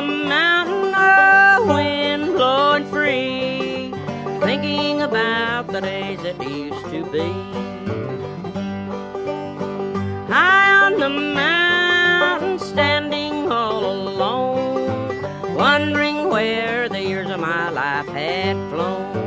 the mountain, a wind blowing free, thinking about the days that used to be. High on the mountain, standing all alone, wondering where the years of my life had flown.